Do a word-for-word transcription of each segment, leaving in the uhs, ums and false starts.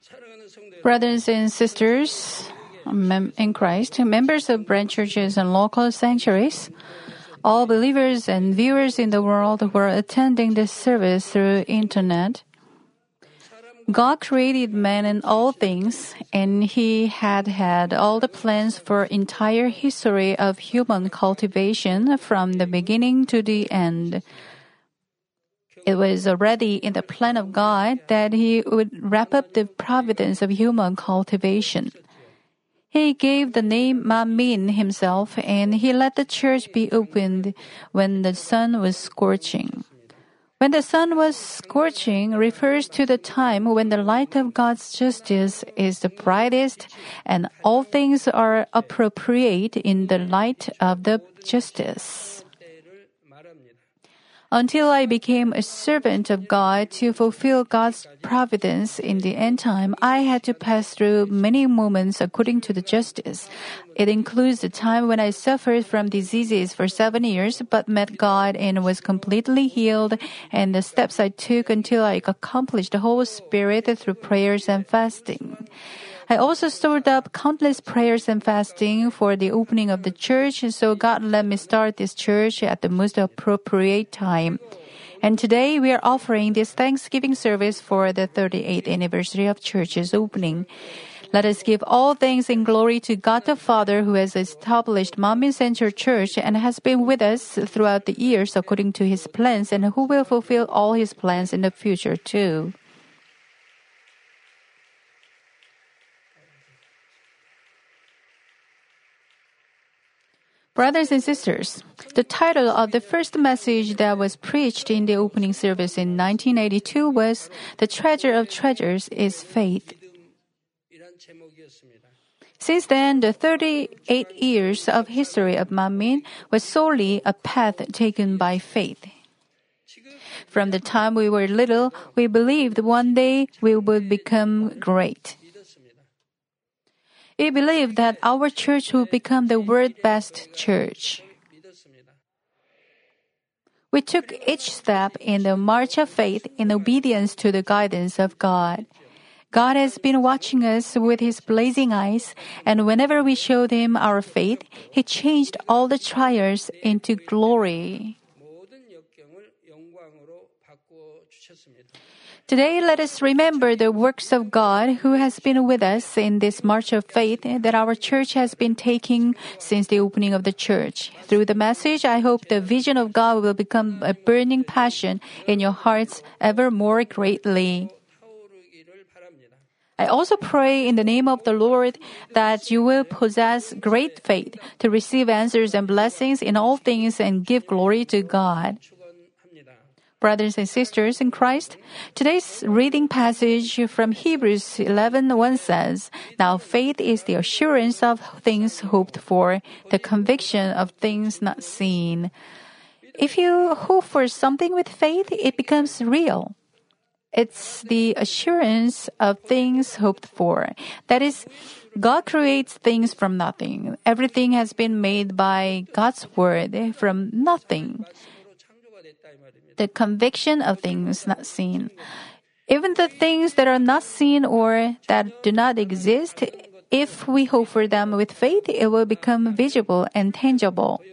Brothers and sisters in Christ, members of branch churches and local sanctuaries, all believers and viewers in the world who are attending this service through internet, God created man and all things, and He had had all the plans for entire history of human cultivation from the beginning to the end. It was already in the plan of God that He would wrap up the providence of human cultivation. He gave the name Manmin Himself, and He let the church be opened when the sun was scorching. When the sun was scorching refers to the time when the light of God's justice is the brightest and all things are appropriate in the light of the justice. Until I became a servant of God to fulfill God's providence in the end time, I had to pass through many moments according to the justice. It includes the time when I suffered from diseases for seven years but met God and was completely healed, and the steps I took until I accomplished the whole Spirit through prayers and fasting. I also stored up countless prayers and fasting for the opening of the church, so God let me start this church at the most appropriate time. And today we are offering this Thanksgiving service for the thirty-eighth anniversary of church's opening. Let us give all thanks and glory to God the Father, who has established Manmin Central Church and has been with us throughout the years according to His plans, and who will fulfill all His plans in the future too. Brothers and sisters, the title of the first message that was preached in the opening service in nineteen eighty-two was "The Treasure of Treasures is Faith." Since then, the thirty-eight years of history of Manmin was solely a path taken by faith. From the time we were little, we believed one day we would become great. We believe that our church will become the world's best church. We took each step in the march of faith in obedience to the guidance of God. God has been watching us with His blazing eyes, and whenever we showed Him our faith, He changed all the trials into glory. Today, let us remember the works of God who has been with us in this march of faith that our church has been taking since the opening of the church. Through the message, I hope the vision of God will become a burning passion in your hearts ever more greatly. I also pray in the name of the Lord that you will possess great faith to receive answers and blessings in all things and give glory to God. Brothers and sisters in Christ, today's reading passage from Hebrews eleven one says, "Now faith is the assurance of things hoped for, the conviction of things not seen." If you hope for something with faith, it becomes real. It's the assurance of things hoped for. That is, God creates things from nothing. Everything has been made by God's word from nothing. The conviction of things not seen. Even the things that are not seen or that do not exist, if we hope for them with faith, it will become visible and tangible.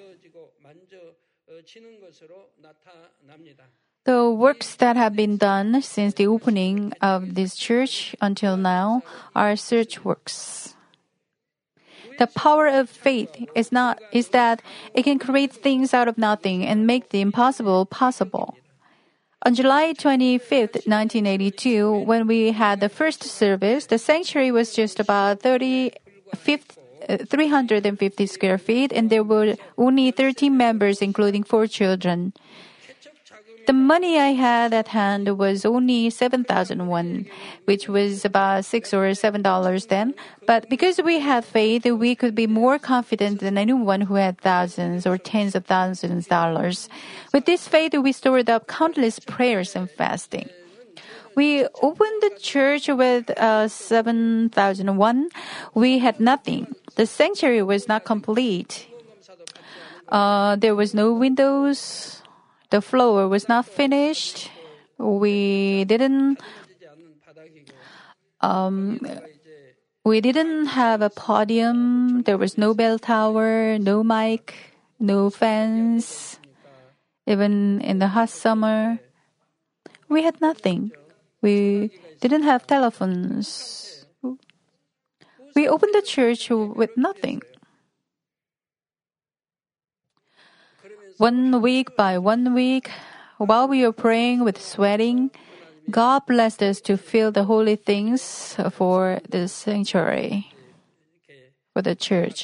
The works that have been done since the opening of this church until now are such works. The power of faith is not is that it can create things out of nothing and make the impossible possible. On July twenty-fifth, nineteen eighty-two, when we had the first service, the sanctuary was just about three hundred fifty square feet, and there were only thirteen members, including four children. The money I had at hand was only seven thousand won, which was about six or seven dollars then. But because we had faith, we could be more confident than anyone who had thousands or tens of thousands of dollars. With this faith, we stored up countless prayers and fasting. We opened the church with uh, seven thousand won. We had nothing. The sanctuary was not complete. Uh, there was no windows. The floor was not finished. We didn't Um, we didn't have a podium. There was no bell tower, no mic, no fans. Even in the hot summer, we had nothing. We didn't have telephones. We opened the church with nothing. One week by one week, while we were praying with sweating, God blessed us to feel the holy things for the sanctuary, for the church.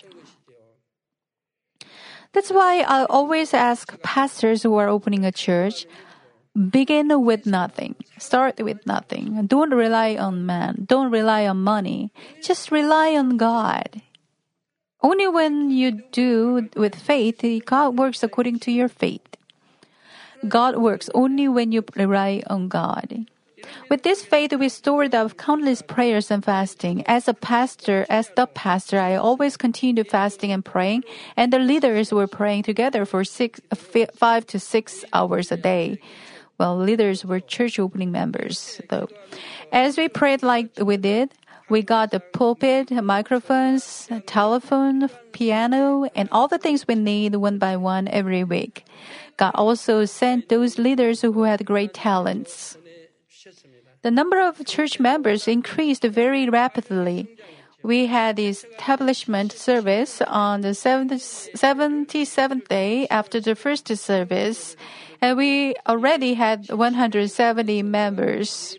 That's why I always ask pastors who are opening a church, begin with nothing. Start with nothing. Don't rely on man. Don't rely on money. Just rely on God. Only when you do with faith, God works according to your faith. God works only when you rely on God. With this faith, we stored up countless prayers and fasting. As a pastor, as the pastor, I always continued fasting and praying, and the leaders were praying together for six, five to six hours a day. Well, leaders were church opening members, though. As we prayed like we did, we got the pulpit, microphones, telephone, piano, and all the things we need one by one every week. God also sent those leaders who had great talents. The number of church members increased very rapidly. We had the establishment service on the seventy-seventh day after the first service, and we already had one hundred seventy members.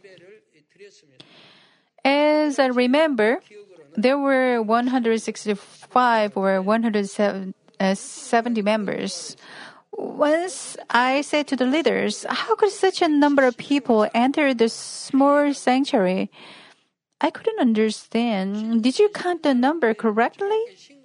As I remember, there were one hundred sixty-five or one hundred seventy members. Once I said to the leaders, how could such a number of people enter this small sanctuary? I couldn't understand. Did you count the number correctly?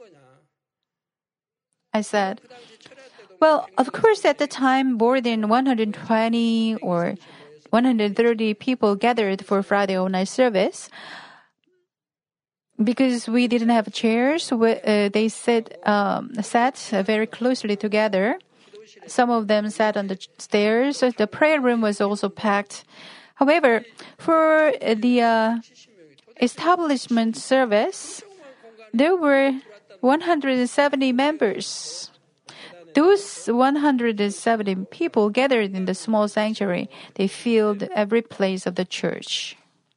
I said, well, of course, at the time, more than one hundred twenty or one hundred thirty people gathered for Friday all-night service. Because we didn't have chairs, we, uh, they sat, um, sat very closely together. Some of them sat on the stairs. The prayer room was also packed. However, for the uh, establishment service, there were one hundred seventy members. Those one hundred seventy people gathered in the small sanctuary, they filled every place of the church.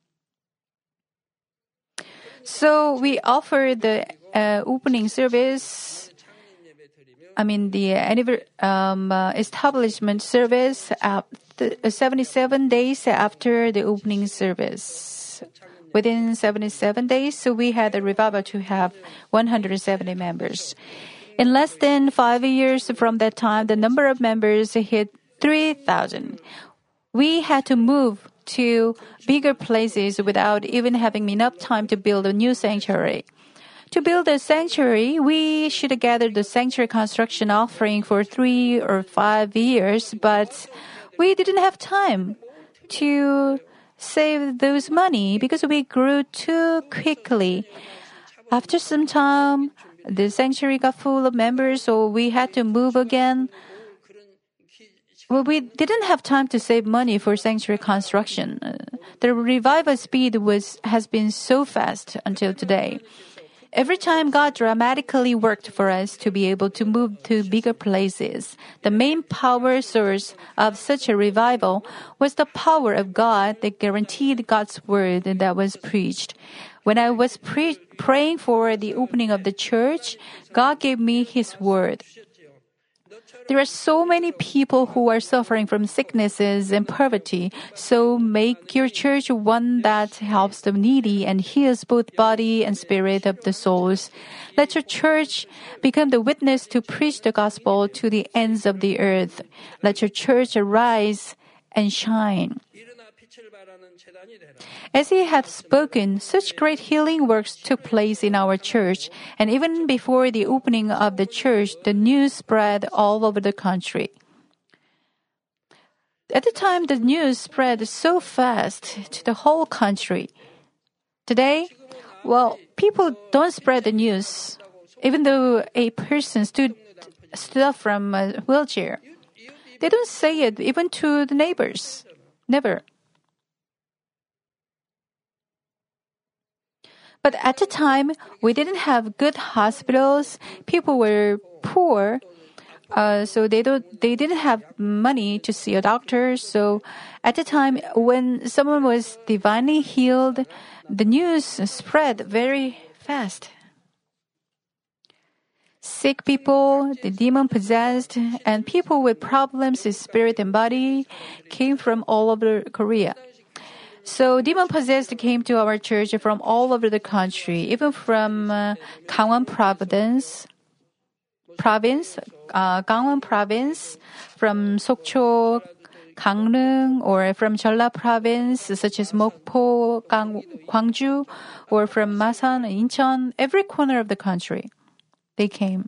So we offered the uh, opening service, I mean the um, uh, establishment service at seventy-seven days after the opening service. Within seventy-seven days, so we had a revival to have one hundred seventy members. In less than five years from that time, the number of members hit three thousand. We had to move to bigger places without even having enough time to build a new sanctuary. To build a sanctuary, we should have gathered the sanctuary construction offering for three or five years, but we didn't have time to save those money because we grew too quickly. After some time, the sanctuary got full of members, so we had to move again. Well, we didn't have time to save money for sanctuary construction. The revival speed was has been so fast until today. Every time God dramatically worked for us to be able to move to bigger places, the main power source of such a revival was the power of God that guaranteed God's word that was preached. When I was pre- praying for the opening of the church, God gave me His word. There are so many people who are suffering from sicknesses and poverty, so make your church one that helps the needy and heals both body and spirit of the souls. Let your church become the witness to preach the gospel to the ends of the earth. Let your church arise and shine. As he had spoken, such great healing works took place in our church, and even before the opening of the church, the news spread all over the country. At the time, the news spread so fast to the whole country. Today, well, people don't spread the news, even though a person stood, stood up from a wheelchair. They don't say it even to the neighbors. Never. But at the time, we didn't have good hospitals. People were poor. Uh, so they don't, they didn't have money to see a doctor. So at the time, when someone was divinely healed, the news spread very fast. Sick people, the demon possessed, and people with problems in spirit and body came from all over Korea. So demon possessed came to our church from all over the country, even from uh, Gangwon province, province, uh, Gangwon province, from Sokcho, Gangneung, or from Jeolla province, such as Mokpo, Gang, Gwangju, or from Masan, Incheon, every corner of the country. They came.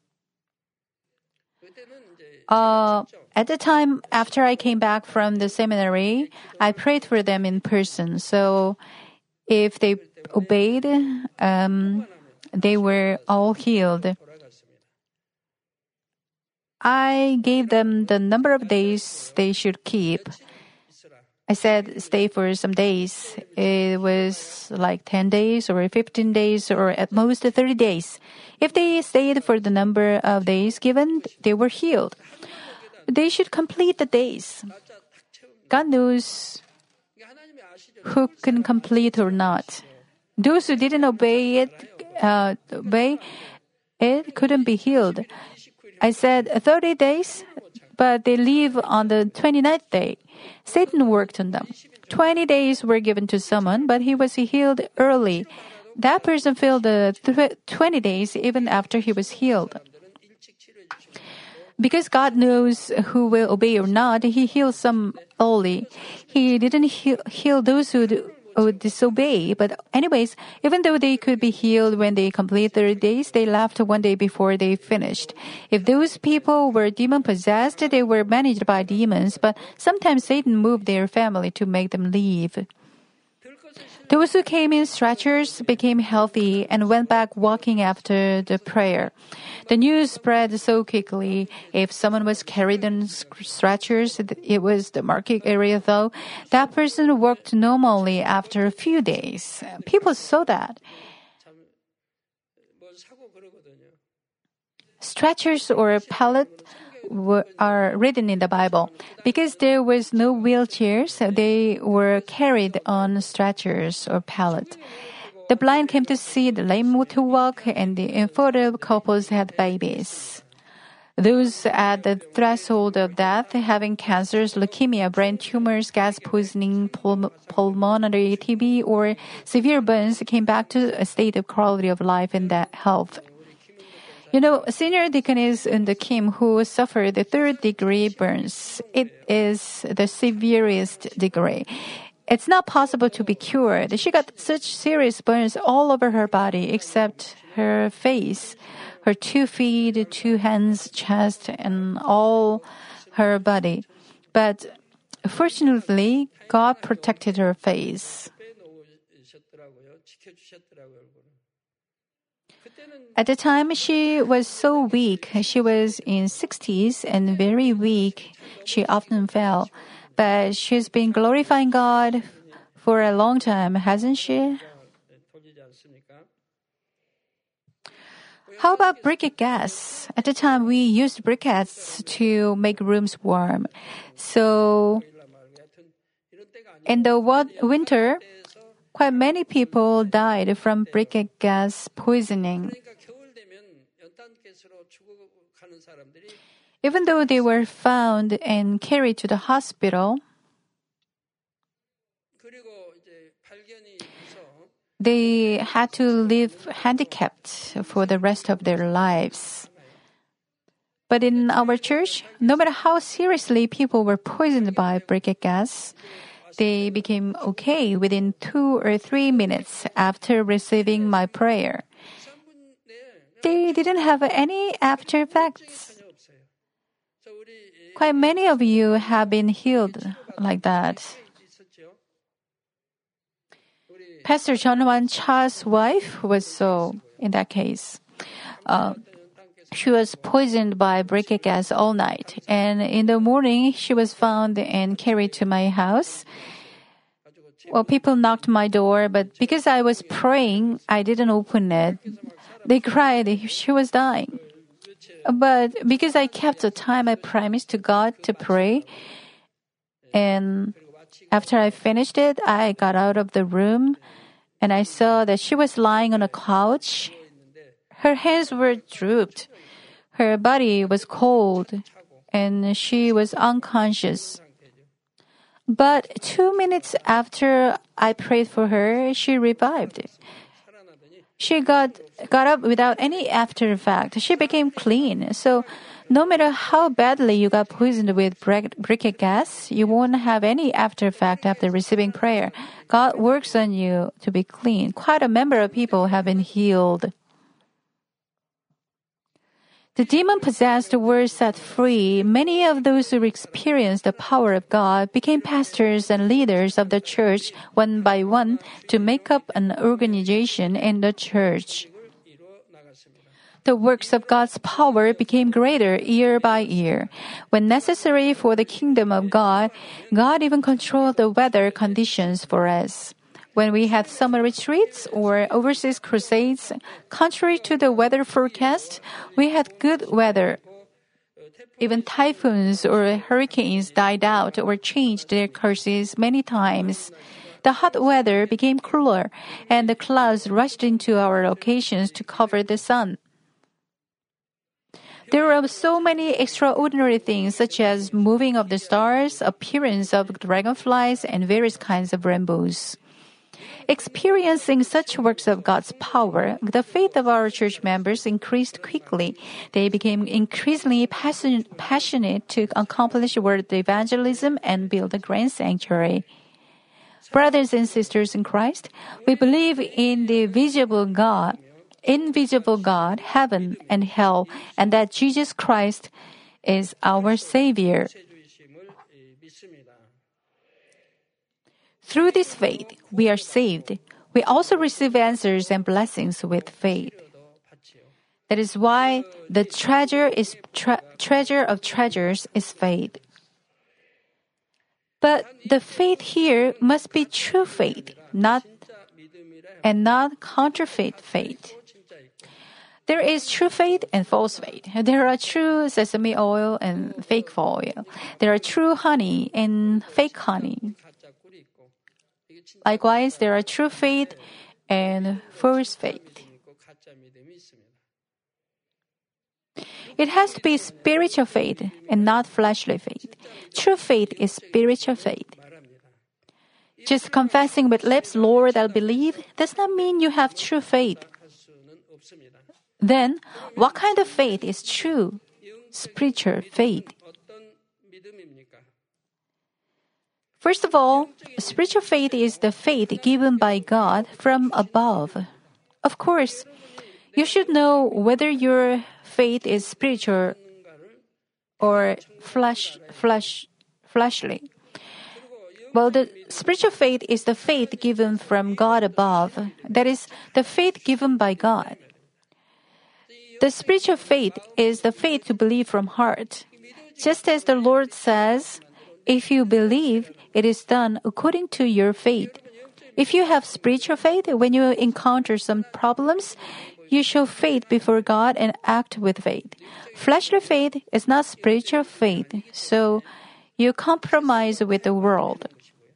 Uh, at the time, after I came back from the seminary, I prayed for them in person. So if they obeyed, um, they were all healed. I gave them the number of days they should keep. I said stay for some days. It was like ten days or fifteen days or at most thirty days. If they stayed for the number of days given, they were healed. They should complete the days. God knows who can complete or not. Those who didn't obey it, uh, obey it couldn't be healed. I said thirty days, but they leave on the twenty-ninth day. Satan worked on them. twenty days were given to someone, but he was healed early. That person filled the twenty days even after he was healed. Because God knows who will obey or not, He heals some early. He didn't heal, heal those who would disobey. But anyways, even though they could be healed when they complete thirty days, they left one day before they finished. If those people were demon-possessed, they were managed by demons, but sometimes Satan moved their family to make them leave. Those who came in stretchers became healthy and went back walking after the prayer. The news spread so quickly. If someone was carried on stretchers, it was the market area though, that person walked normally after a few days. People saw that. Stretchers or pallet were, are written in the Bible. Because there was no wheelchairs, they were carried on stretchers or pallet. The blind came to see, the lame to walk, and the infertile couples had babies. Those at the threshold of death, having cancers, leukemia, brain tumors, gas poisoning, pul- pulmonary T B, or severe burns, came back to a state of quality of life and that health. You know, Senior Deaconess Eun Kim, who suffered the third degree burns, it is the severest degree. It's not possible to be cured. She got such serious burns all over her body except her face, her two feet, two hands, chest, and all her body. But fortunately, God protected her face. At the time, she was so weak. She was in sixties and very weak. She often fell. But she's been glorifying God for a long time, hasn't she? How about briquette gas? At the time, we used briquettes to make rooms warm. So, in the winter, quite many people died from briquette gas poisoning. Even though they were found and carried to the hospital, they had to live handicapped for the rest of their lives. But in our church, no matter how seriously people were poisoned by briquette gas, they became okay within two or three minutes after receiving my prayer. They didn't have any after effects. Quite many of you have been healed like that. Pastor John Wan Cha's wife was so in that case. Uh, she was poisoned by briquette gas all night, and in the morning she was found and carried to my house. Well, people knocked my door, but because I was praying, I didn't open it. They cried. She was dying. But because I kept the time I promised to God to pray, and after I finished it, I got out of the room and I saw that she was lying on a couch. Her hands were drooped. Her body was cold and she was unconscious. But two minutes after I prayed for her, she revived. She got got up without any after effect. She became clean. So no matter how badly you got poisoned with brick- briquette gas, you won't have any after effect after receiving prayer. God works on you to be clean. Quite a number of people have been healed. The demon-possessed were set free. Many of those who experienced the power of God became pastors and leaders of the church one by one to make up an organization in the church. The works of God's power became greater year by year. When necessary for the kingdom of God, God even controlled the weather conditions for us. When we had summer retreats or overseas crusades, contrary to the weather forecast, we had good weather. Even typhoons or hurricanes died out or changed their courses many times. The hot weather became cooler, and the clouds rushed into our locations to cover the sun. There are so many extraordinary things such as moving of the stars, appearance of dragonflies, and various kinds of rainbows. Experiencing such works of God's power, the faith of our church members increased quickly. They became increasingly passion, passionate to accomplish word evangelism and build a grand sanctuary. Brothers and sisters in Christ, we believe in the visible God, invisible God, heaven and hell, and that Jesus Christ is our Savior. Through this faith, we are saved. We also receive answers and blessings with faith. That is why the treasure is tre- treasure of treasures is faith. But the faith here must be true faith, not and not counterfeit faith. There is true faith and false faith. There are true sesame oil and fake oil. There are true honey and fake honey. Likewise, there are true faith and false faith. It has to be spiritual faith and not fleshly faith. True faith is spiritual faith. Just confessing with lips, Lord, I believe, does not mean you have true faith. Then, what kind of faith is true spiritual faith? First of all, spiritual faith is the faith given by God from above. Of course, you should know whether your faith is spiritual or flesh, flesh, fleshly. Well, the spiritual faith is the faith given from God above. That is, the faith given by God. The spiritual faith is the faith to believe from heart. Just as the Lord says, if you believe, it is done according to your faith. If you have spiritual faith, when you encounter some problems, you show faith before God and act with faith. Fleshly faith is not spiritual faith, so you compromise with the world.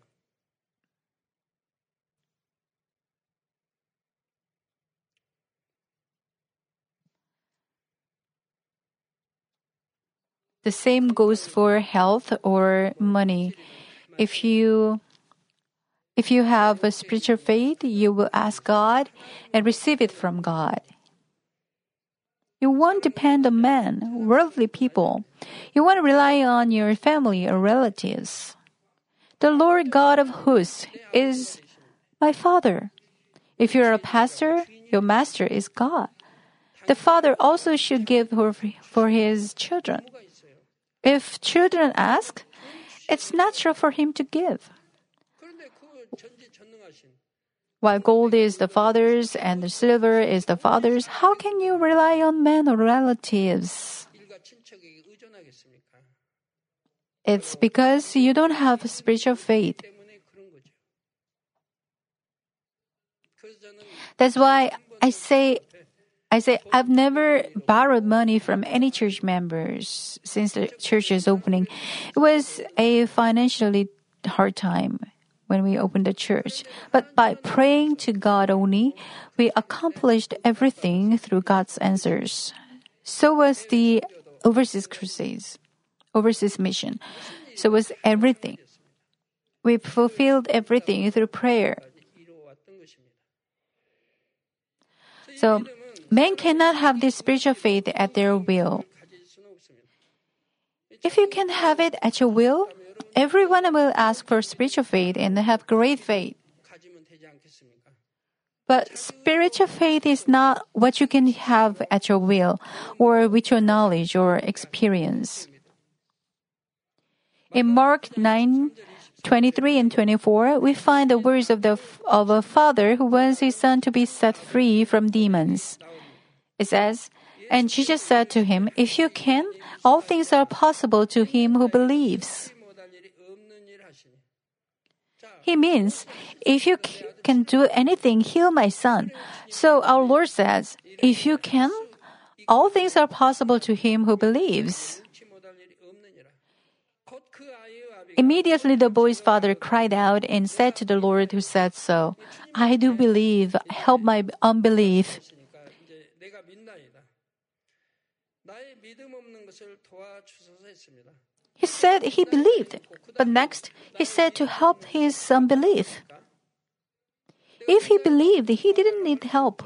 The same goes for health or money. If you if you have a spiritual faith, you will ask God and receive it from God. You won't depend on men, worldly people. You won't rely on your family or relatives. The Lord God of hosts is my Father. If you're a pastor, your master is God. The father also should give for his children. If children ask, it's natural for him to give. While gold is the father's and the silver is the father's, how can you rely on men or relatives? It's because you don't have spiritual faith. That's why I say, I say I've never borrowed money from any church members since the church is opening. It was a financially hard time when we opened the church. But by praying to God only, we accomplished everything through God's answers. So was the overseas crusades, overseas mission. So was everything. We fulfilled everything through prayer. So, men cannot have this spiritual faith at their will. If you can have it at your will, everyone will ask for spiritual faith and have great faith. But spiritual faith is not what you can have at your will or with your knowledge or experience. In Mark nine, twenty-three and twenty-four, we find the words of, the, of a father who wants his son to be set free from demons. It says, "And Jesus said to him, 'If you can, all things are possible to him who believes.'" He means, if you c- can do anything, heal my son. So our Lord says, if you can, all things are possible to him who believes. Immediately the boy's father cried out and said to the Lord who said so, "I do believe, help my unbelief." He said he believed, but next he said to help his unbelief. If he believed, he didn't need help.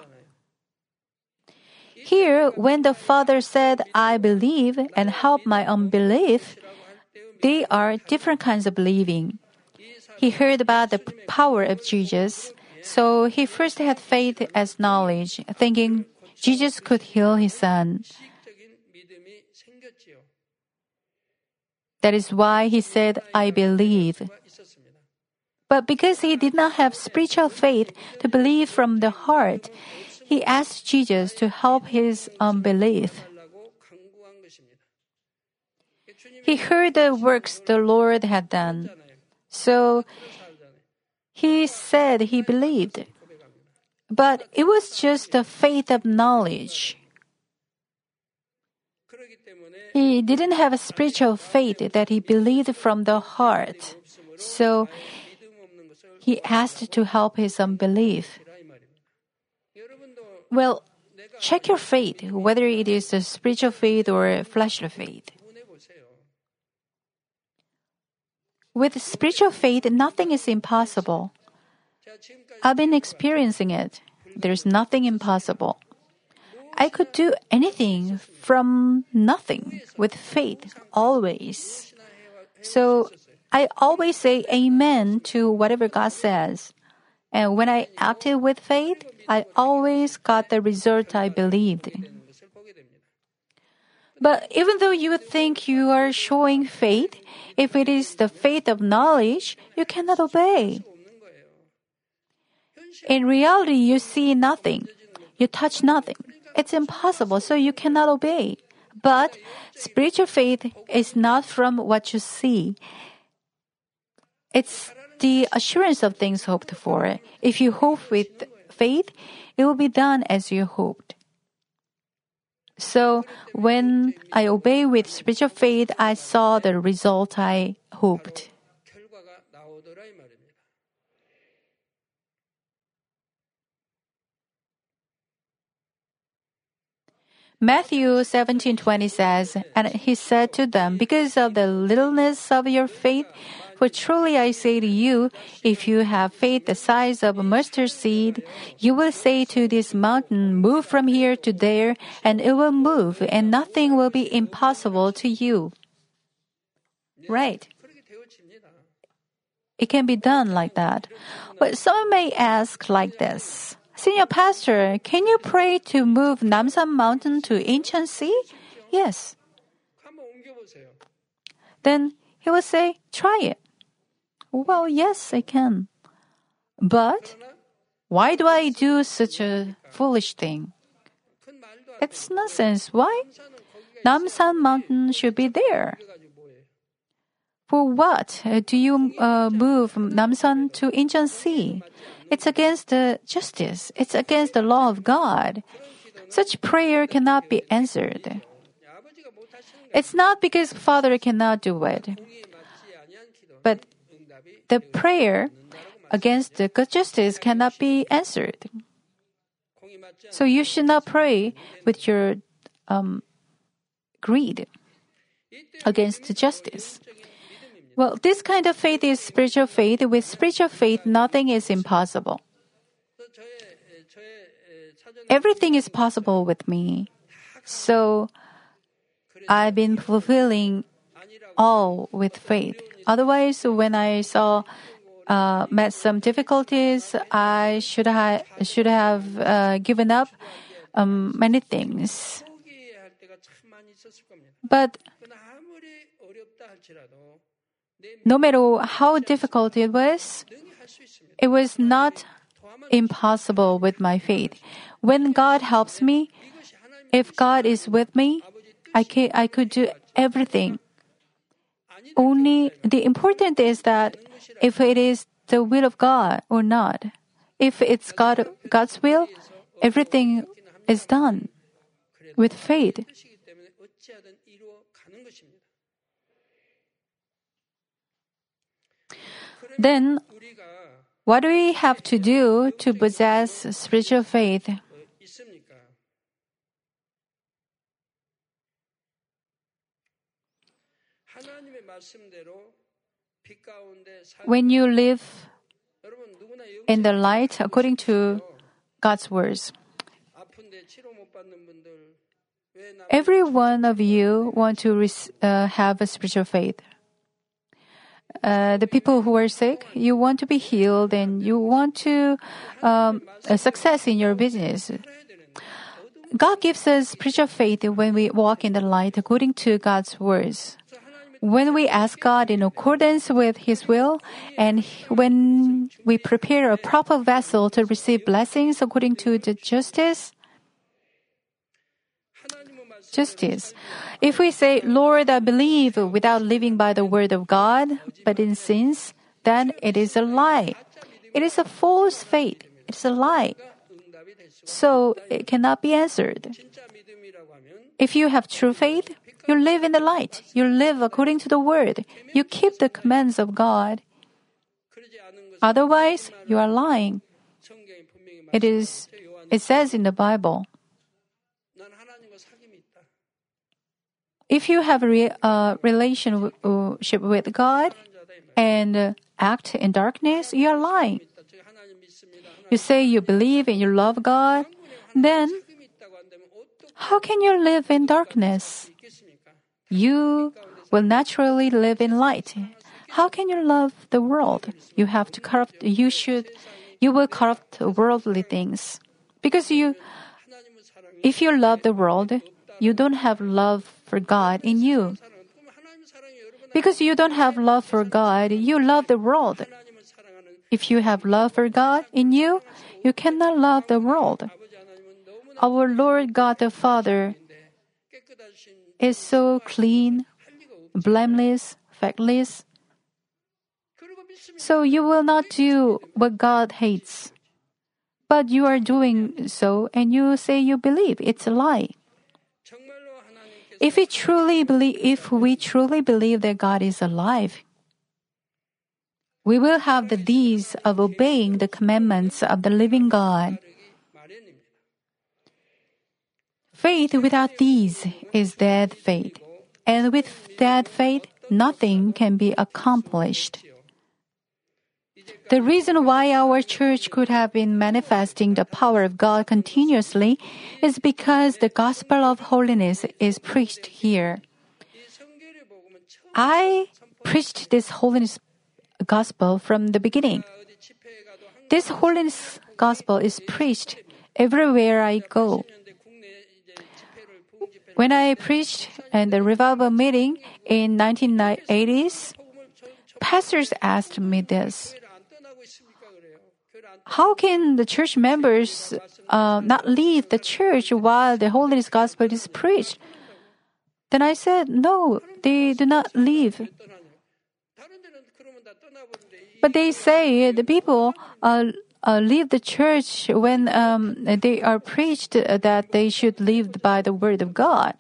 Here, when the father said, "I believe and help my unbelief," they are different kinds of believing. He heard about the power of Jesus, so he first had faith as knowledge, thinking Jesus could heal his son. That is why he said, "I believe." But because he did not have spiritual faith to believe from the heart, he asked Jesus to help his unbelief. He heard the works the Lord had done, so he said he believed. But it was just the faith of knowledge. He didn't have a spiritual faith that he believed from the heart. So he asked to help his unbelief. Well, check your faith, whether it is a spiritual faith or a fleshly faith. With spiritual faith, nothing is impossible. I've been experiencing it. There's nothing impossible. I could do anything from nothing with faith, always. So I always say amen to whatever God says. And when I acted with faith, I always got the result I believed. But even though you think you are showing faith, if it is the faith of knowledge, you cannot obey. In reality, you see nothing. You touch nothing. It's impossible, so you cannot obey. But spiritual faith is not from what you see. It's the assurance of things hoped for. If you hope with faith, it will be done as you hoped. So when I obey with spiritual faith, I saw the result I hoped. Matthew seventeen twenty says, "And he said to them, 'Because of the littleness of your faith, for truly I say to you, if you have faith the size of a mustard seed, you will say to this mountain, move from here to there, and it will move, and nothing will be impossible to you.'" Right. It can be done like that. But someone may ask like this, "Senior Pastor, can you pray to move Namsan Mountain to Incheon Sea?" Yes. Then he will say, "Try it." Well, yes, I can. But why do I do such a foolish thing? It's nonsense. Why? Namsan Mountain should be there. For what do you uh, move Namsan to Incheon Sea? It's against the justice. It's against the law of God. Such prayer cannot be answered. It's not because Father cannot do it, but the prayer against the justice cannot be answered. So you should not pray with your um, greed against justice. Well, this kind of faith is spiritual faith. With spiritual faith, nothing is impossible. Everything is possible with me. So I've been fulfilling all with faith. Otherwise, when I saw uh, met some difficulties, I should have should have uh, given up um, many things. But no matter how difficult it was, it was not impossible with my faith. When God helps me, if God is with me, I can, I could do everything. Only the important is that if it is the will of God or not. If it's God, God's will, everything is done with faith. Then, what do we have to do to possess spiritual faith? When you live in the light according to God's words, every one of you want to uh, have a spiritual faith. Uh, the people who are sick, you want to be healed and you want to um, a success in your business. God gives us spiritual faith when we walk in the light according to God's words. When we ask God in accordance with His will, and when we prepare a proper vessel to receive blessings according to the justice, justice. If we say, Lord, I believe, without living by the word of God, but in sins, then it is a lie. It is a false faith. It's a lie. So it cannot be answered. If you have true faith, you live in the light. You live according to the word. You keep the commands of God. Otherwise, you are lying. It is, it says in the Bible, if you have a re, uh, relationship with God and uh, act in darkness, you are lying. You say you believe and you love God, then how can you live in darkness? You will naturally live in light. How can you love the world? You have to corrupt, you should, you will corrupt worldly things. Because you, if you love the world, you don't have love for God in you. Because you don't have love for God, you love the world. If you have love for God in you, you cannot love the world. Our Lord God the Father is so clean, blameless, faultless. So you will not do what God hates. But you are doing so and you say you believe. It's a lie. If we truly believe, if we truly believe that God is alive, we will have the deeds of obeying the commandments of the living God. Faith without these is dead faith, and with dead faith, nothing can be accomplished. The reason why our church could have been manifesting the power of God continuously is because the gospel of holiness is preached here. I preached this holiness gospel from the beginning. This holiness gospel is preached everywhere I go. When I preached at the revival meeting in nineteen eighties, pastors asked me this. How can the church members uh, not leave the church while the holiness gospel is preached? Then I said, no, they do not leave. But they say the people uh, uh, leave the church when um, they are preached that they should live by the word of God.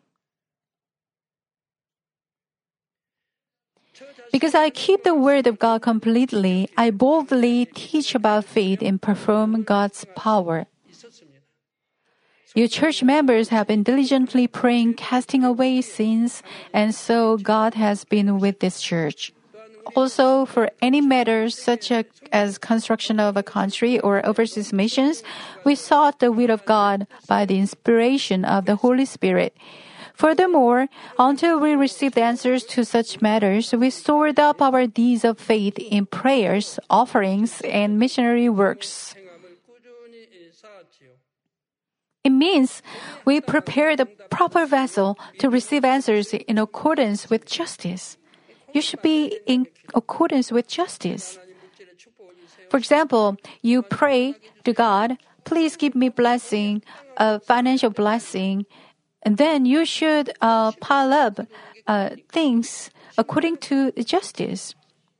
Because I keep the word of God completely, I boldly teach about faith and perform God's power. You church members have been diligently praying, casting away sins, and so God has been with this church. Also, for any matters such as construction of a country or overseas missions, we sought the will of God by the inspiration of the Holy Spirit. Furthermore, until we received answers to such matters, we stored up our deeds of faith in prayers, offerings, and missionary works. It means we prepare the proper vessel to receive answers in accordance with justice. You should be in accordance with justice. For example, you pray to God, please give me blessing, a financial blessing, and then you should uh, pile up uh, things according to justice.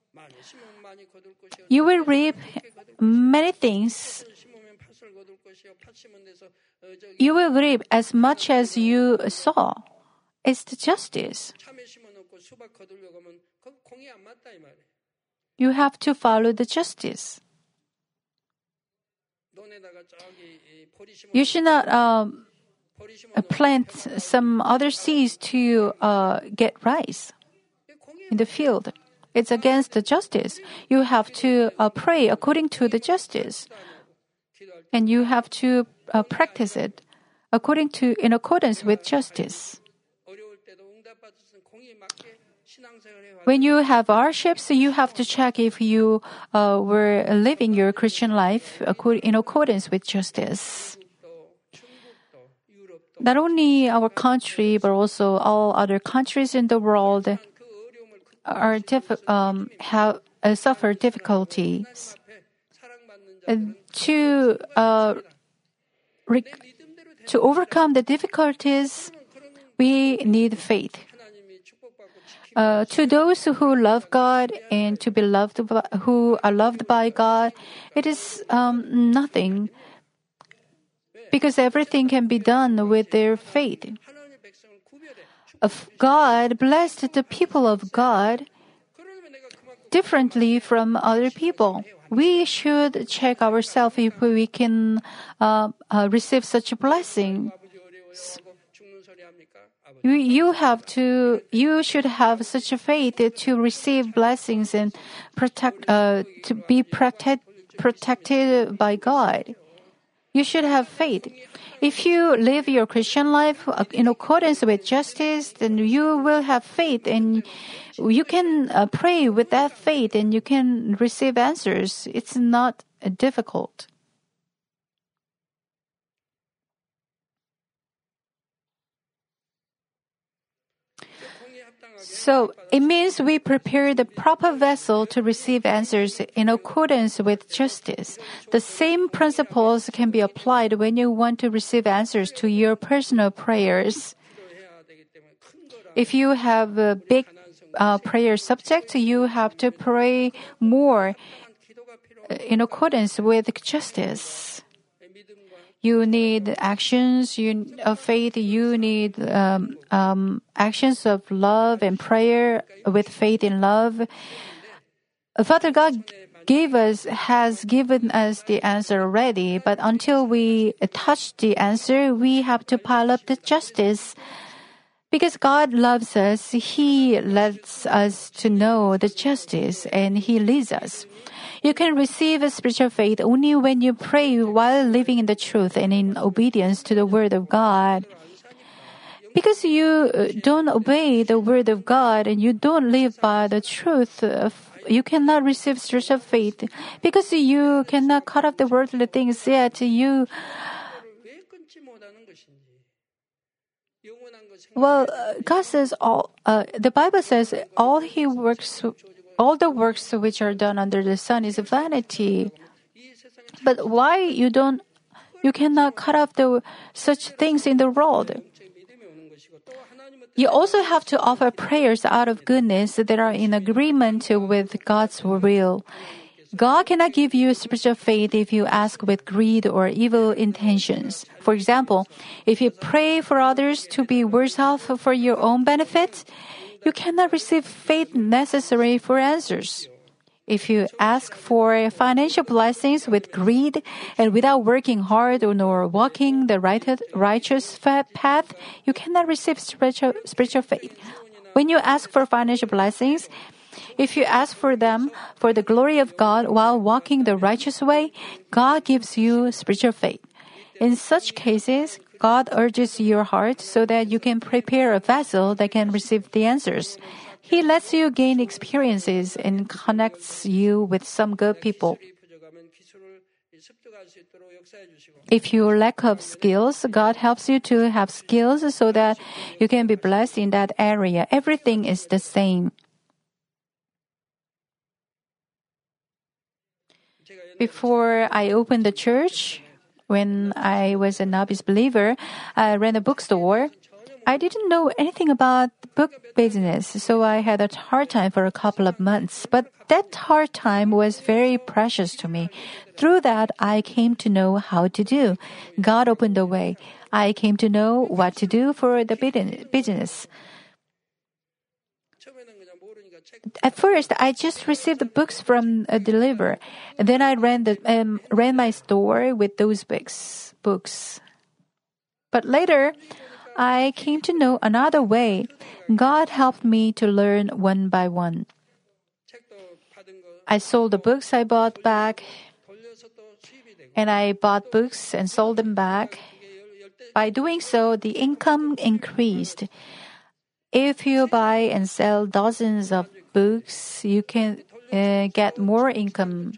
You will reap many things. You will reap as much as you sow. It's the justice. You have to follow the justice. You should not um, plant some other seeds to uh, get rice in the field. It's against the justice. You have to uh, pray according to the justice. And you have to uh, practice it according to, in accordance with justice. When you have hardships, you have to check if you uh, were living your Christian life in accordance with justice. Not only our country, but also all other countries in the world are diff- um, have uh, suffer difficulties. And to uh, re- to overcome the difficulties, we need faith. Uh, to those who love God and to be loved by, who are loved by God, it is um, nothing, because everything can be done with their faith. Of God blessed the people of God differently from other people. We should check ourselves if we can uh, uh, receive such a blessing. You, you have to. You should have such a faith to receive blessings and protect. Uh, to be protect, protected by God. You should have faith. If you live your Christian life in accordance with justice, then you will have faith, and you can uh, pray with that faith, and you can receive answers. It's not uh, difficult. So, it means we prepare the proper vessel to receive answers in accordance with justice. The same principles can be applied when you want to receive answers to your personal prayers. If you have a big uh, prayer subject, you have to pray more in accordance with justice. You need actions you, of faith. You need um, um, actions of love and prayer with faith in love. Father God gave us has given us the answer already, but until we touch the answer, we have to pile up the justice. Because God loves us, He lets us to know the justice, and He leads us. You can receive a spiritual faith only when you pray while living in the truth and in obedience to the Word of God. Because you don't obey the Word of God and you don't live by the truth, you cannot receive spiritual faith. Because you cannot cut off the worldly things yet, you Well, uh, God says all. Uh, the Bible says all He works, all the works which are done under the sun is vanity. But why you don't, you cannot cut off the such things in the world? You also have to offer prayers out of goodness that are in agreement with God's will. God cannot give you spiritual faith if you ask with greed or evil intentions. For example, if you pray for others to be worse off for your own benefit, you cannot receive faith necessary for answers. If you ask for financial blessings with greed and without working hard nor walking the right, righteous path, you cannot receive spiritual, spiritual faith. When you ask for financial blessings, if you ask for them for the glory of God while walking the righteous way, God gives you spiritual faith. In such cases, God urges your heart so that you can prepare a vessel that can receive the answers. He lets you gain experiences and connects you with some good people. If you lack of skills, God helps you to have skills so that you can be blessed in that area. Everything is the same. Before I opened the church, when I was a novice believer, I ran a bookstore. I didn't know anything about book business, so I had a hard time for a couple of months. But that hard time was very precious to me. Through that, I came to know how to do. God opened the way. I came to know what to do for the business. At first, I just received the books from a deliverer. Then I ran the um, ran my store with those books. Books. But later, I came to know another way. God helped me to learn one by one. I sold the books I bought back, and I bought books and sold them back. By doing so, the income increased. If you buy and sell dozens of books, you can uh, get more income.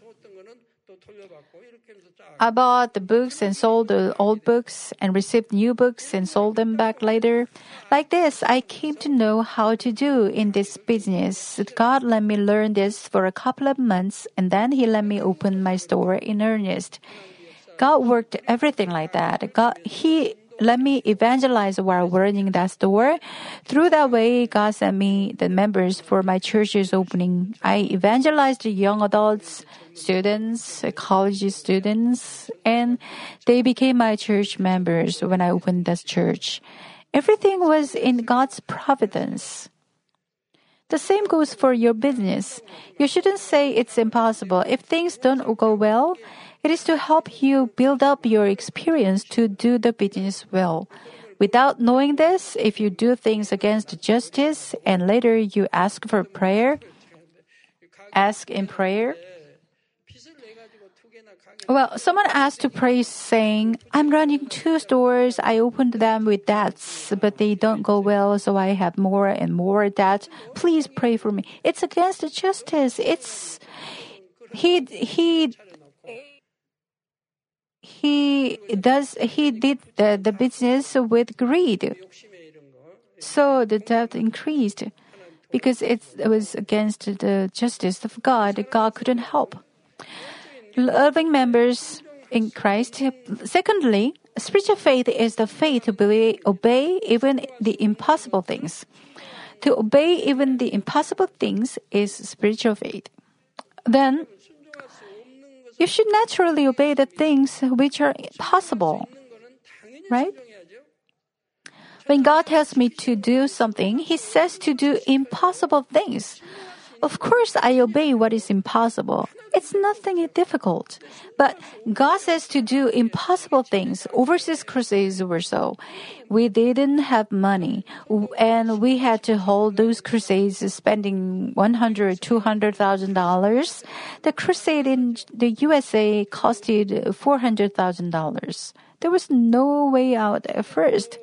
I bought the books and sold the old books and received new books and sold them back later. Like this, I came to know how to do in this business. God let me learn this for a couple of months, and then He let me open my store in earnest. God worked everything like that. God, He let me evangelize while running that store. Through that way, God sent me the members for my church's opening. I evangelized young adults, students, college students, and they became my church members when I opened this church. Everything was in God's providence. The same goes for your business. You shouldn't say it's impossible. If things don't go well, it is to help you build up your experience to do the business well. Without knowing this, if you do things against justice and later you ask for prayer, ask in prayer. Well, someone asked to pray saying, I'm running two stores. I opened them with debts, but they don't go well, so I have more and more debt. Please pray for me. It's against justice. It's, he, he, He does. He did the, the business with greed, so the debt increased because it was against the justice of God. God couldn't help. Loving members in Christ. Secondly, spiritual faith is the faith to believe, obey even the impossible things. To obey even the impossible things is spiritual faith. Then, you should naturally obey the things which are possible, right? When God tells me to do something, He says to do impossible things. Of course, I obey what is impossible. It's nothing difficult. But God says to do impossible things. Overseas crusades were so. We didn't have money, and we had to hold those crusades spending one hundred, two hundred thousand dollars. The crusade in the U S A costed four hundred thousand dollars. There was no way out at first.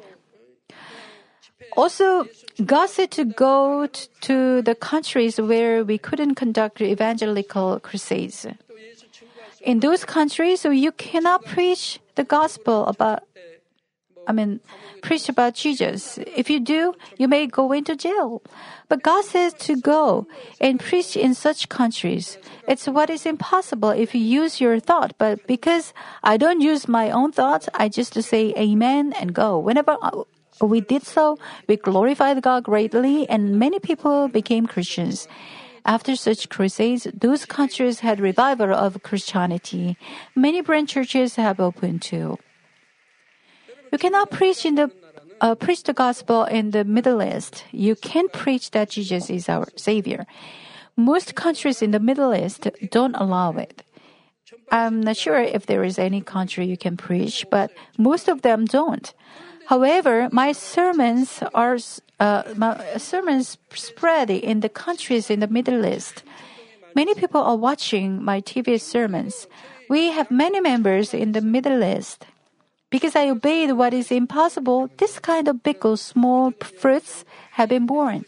Also, God said to go t- to the countries where we couldn't conduct evangelical crusades. In those countries, you cannot preach the gospel about, I mean, preach about Jesus. If you do, you may go into jail. But God says to go and preach in such countries. It's what is impossible if you use your thought. But because I don't use my own thoughts, I just say amen and go. Whenever we did so, we glorified God greatly, and many people became Christians. After such crusades, those countries had revival of Christianity. Many branch churches have opened too. You cannot preach in the uh, preach the gospel in the Middle East. You can't preach that Jesus is our Savior. Most countries in the Middle East don't allow it. I'm not sure if there is any country you can preach, but most of them don't. However, my sermons are uh, my sermons spread in the countries in the Middle East. Many people are watching my T V sermons. We have many members in the Middle East. Because I obeyed what is impossible, this kind of big or small fruits have been born.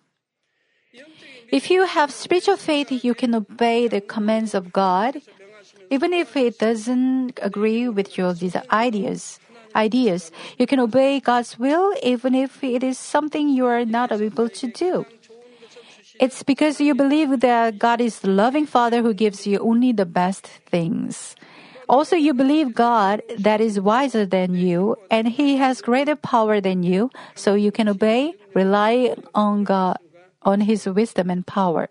If you have spiritual faith, you can obey the commands of God, even if it doesn't agree with your ideas. Ideas. You can obey God's will, even if it is something you are not able to do. It's because you believe that God is the loving Father who gives you only the best things. Also, you believe God that is wiser than you, and He has greater power than you, so you can obey, rely on God, on His wisdom and power.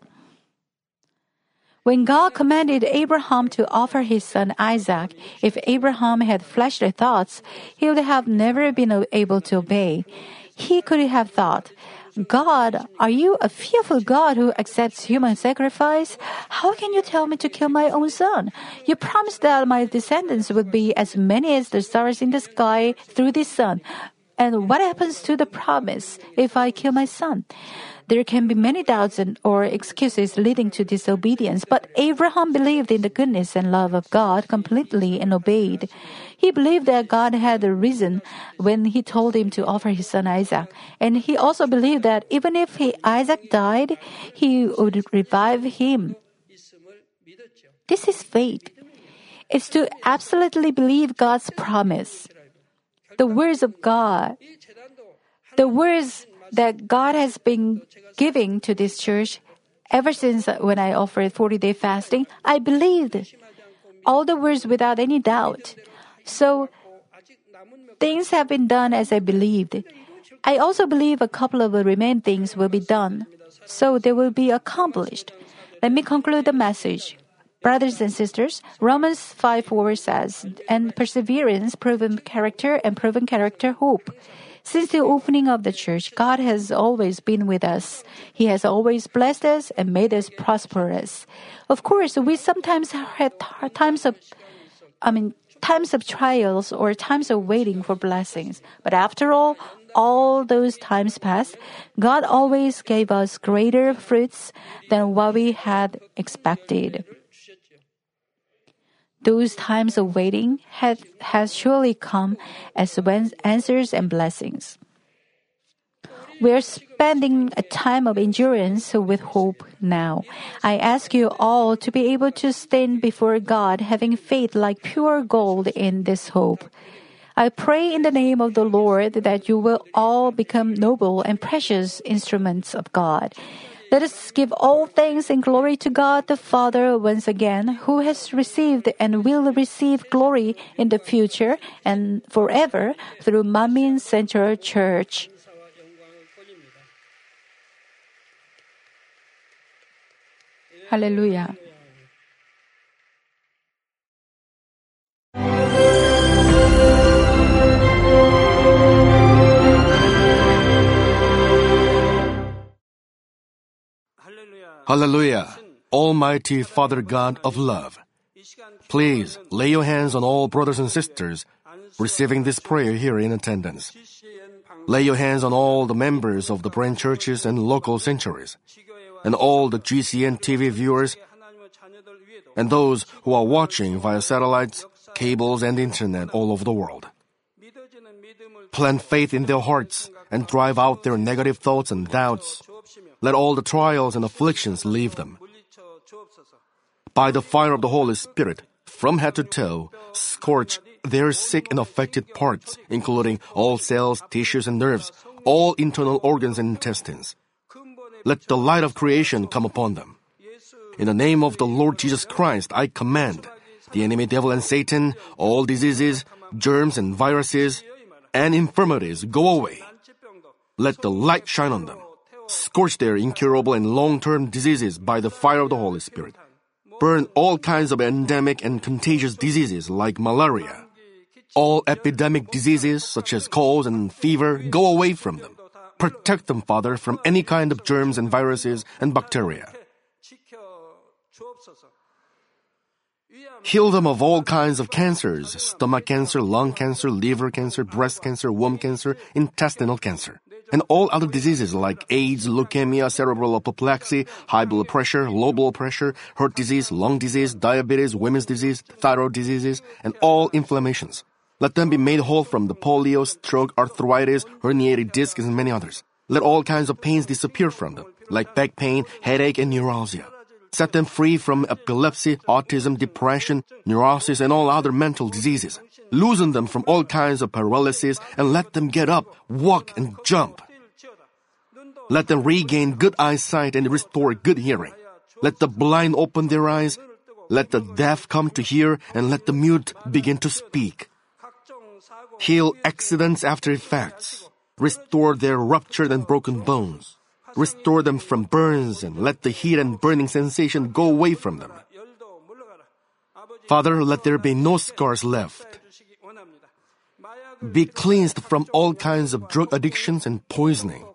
When God commanded Abraham to offer his son Isaac, if Abraham had fleshly thoughts, he would have never been able to obey. He could have thought, God, are you a fearful God who accepts human sacrifice? How can you tell me to kill my own son? You promised that my descendants would be as many as the stars in the sky through this son. And what happens to the promise if I kill my son? There can be many doubts and, or excuses leading to disobedience, but Abraham believed in the goodness and love of God completely and obeyed. He believed that God had a reason when He told him to offer his son Isaac, and he also believed that even if he, Isaac died, He would revive him. This is faith. It's to absolutely believe God's promise. The words of God, the words that God has been giving to this church ever since when I offered forty-day fasting, I believed all the words without any doubt. So things have been done as I believed. I also believe a couple of remaining things will be done, so they will be accomplished. Let me conclude the message. Brothers and sisters, Romans five four says, and perseverance, proven character, and proven character, hope. Since the opening of the church, God has always been with us. He has always blessed us and made us prosperous. Of course, we sometimes had times of, I mean, times of trials or times of waiting for blessings. But after all, all those times passed, God always gave us greater fruits than what we had expected. Those times of waiting had, has surely come as answers and blessings. We are spending a time of endurance with hope now. I ask you all to be able to stand before God having faith like pure gold in this hope. I pray in the name of the Lord that you will all become noble and precious instruments of God. Let us give all thanks and glory to God the Father once again, who has received and will receive glory in the future and forever through Manmin Central Church. Hallelujah. Hallelujah, Almighty Father God of love. Please lay your hands on all brothers and sisters receiving this prayer here in attendance. Lay your hands on all the members of the branch churches and local sanctuaries, and all the G C N T V viewers, and those who are watching via satellites, cables, and internet all over the world. Plant faith in their hearts and drive out their negative thoughts and doubts. Let all the trials and afflictions leave them. By the fire of the Holy Spirit, from head to toe, scorch their sick and affected parts, including all cells, tissues, and nerves, all internal organs and intestines. Let the light of creation come upon them. In the name of the Lord Jesus Christ, I command the enemy devil and Satan, all diseases, germs and viruses, and infirmities go away. Let the light shine on them. Scorch their incurable and long-term diseases by the fire of the Holy Spirit. Burn all kinds of endemic and contagious diseases like malaria. All epidemic diseases such as colds and fever, go away from them. Protect them, Father, from any kind of germs and viruses and bacteria. Heal them of all kinds of cancers, stomach cancer, lung cancer, liver cancer, breast cancer, womb cancer, intestinal cancer, and all other diseases like AIDS, leukemia, cerebral apoplexy, high blood pressure, low blood pressure, heart disease, lung disease, diabetes, women's disease, thyroid diseases, and all inflammations. Let them be made whole from the polio, stroke, arthritis, herniated discs, and many others. Let all kinds of pains disappear from them, like back pain, headache, and neuralgia. Set them free from epilepsy, autism, depression, neurosis, and all other mental diseases. Loosen them from all kinds of paralysis and let them get up, walk, and jump. Let them regain good eyesight and restore good hearing. Let the blind open their eyes. Let the deaf come to hear, and let the mute begin to speak. Heal accidents after effects. Restore their ruptured and broken bones. Restore them from burns and let the heat and burning sensation go away from them. Father, let there be no scars left. Be cleansed from all kinds of drug addictions and poisoning.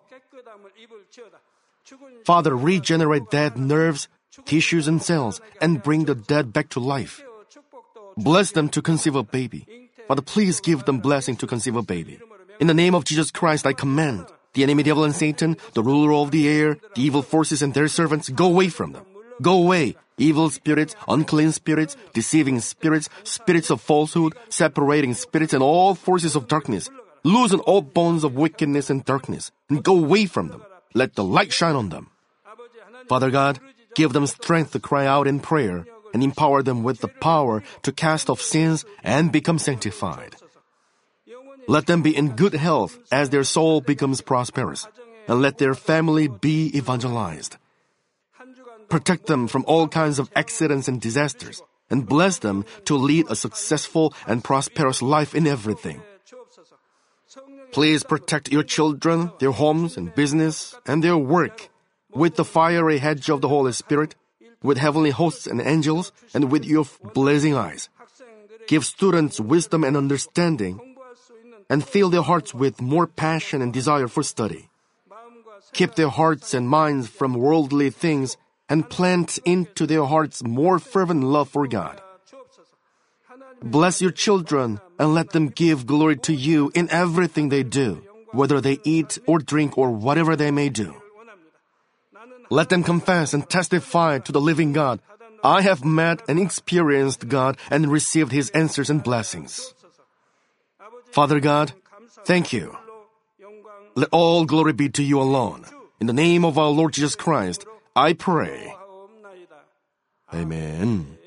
Father, regenerate dead nerves, tissues, and cells and bring the dead back to life. Bless them to conceive a baby. Father, please give them blessing to conceive a baby. In the name of Jesus Christ, I command the enemy devil and Satan, the ruler of the air, the evil forces and their servants, go away from them. Go away, evil spirits, unclean spirits, deceiving spirits, spirits of falsehood, separating spirits, and all forces of darkness. Loosen all bonds of wickedness and darkness, and go away from them. Let the light shine on them. Father God, give them strength to cry out in prayer, and empower them with the power to cast off sins and become sanctified. Let them be in good health as their soul becomes prosperous, and let their family be evangelized. Protect them from all kinds of accidents and disasters, and bless them to lead a successful and prosperous life in everything. Please protect your children, their homes and business, and their work with the fiery hedge of the Holy Spirit, with heavenly hosts and angels, and with your blazing eyes. Give students wisdom and understanding, and fill their hearts with more passion and desire for study. Keep their hearts and minds from worldly things and plant into their hearts more fervent love for God. Bless your children and let them give glory to you in everything they do, whether they eat or drink or whatever they may do. Let them confess and testify to the living God, I have met and experienced God and received His answers and blessings. Father God, thank you. Let all glory be to you alone. In the name of our Lord Jesus Christ, I pray. Amen.